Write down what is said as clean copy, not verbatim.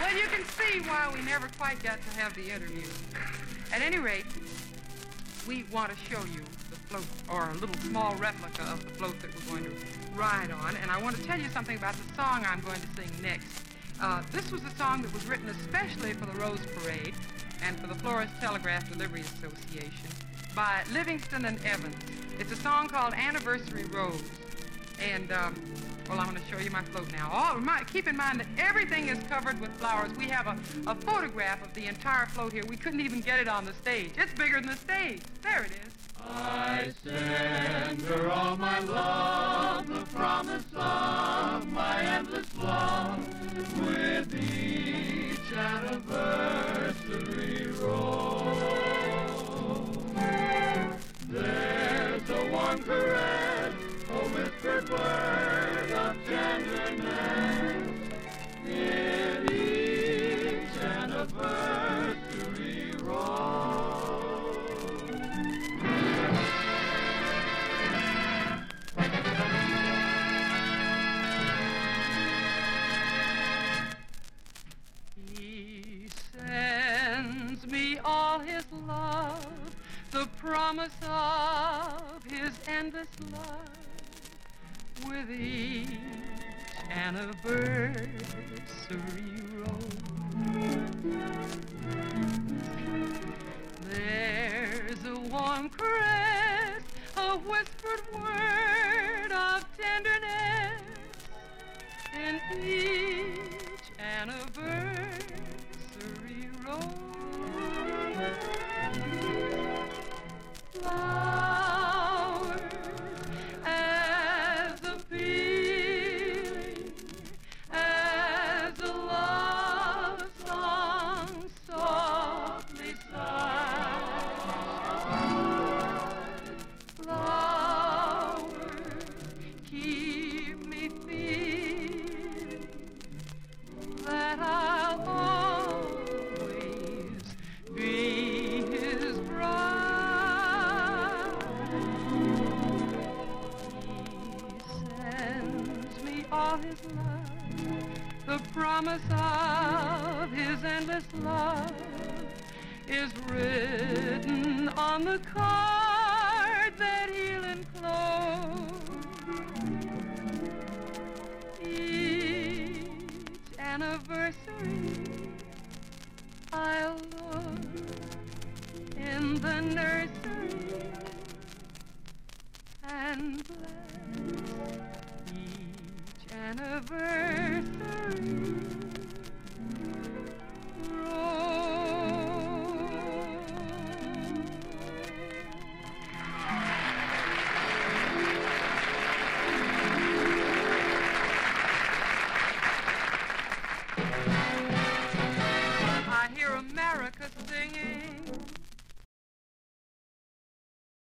Well, you can see why we never quite got to have the interview. At any rate, we want to show you the float, or a little small replica of the float that we're going to ride on. And I want to tell you something about the song I'm going to sing next. This was a song that was written especially for the Rose Parade and for the Florist Telegraph Delivery Association by Livingston and Evans. It's a song called Anniversary Rose. And, well, I'm going to show you my float now. Keep in mind that everything is covered with flowers. We have a photograph of the entire float here. We couldn't even get it on the stage. It's bigger than the stage. There it is. I send her all my love, the promise of my endless love, with each anniversary rose. There's a warm caress, a whispered word of tenderness in each anniversary rose. He sends me all his love, the promise of his endless love, with each anniversary rose. There's a warm caress, a whispered word of tenderness in each anniversary rose. Flowers as appealing as a love song softly sighed. Flowers keep me feeling that I'll always be his bride. He sends me all his love, the promise of his endless love is written on the card that he'll enclose. Each anniversary I'll look in the nursery and bless each anniversary I hear America singing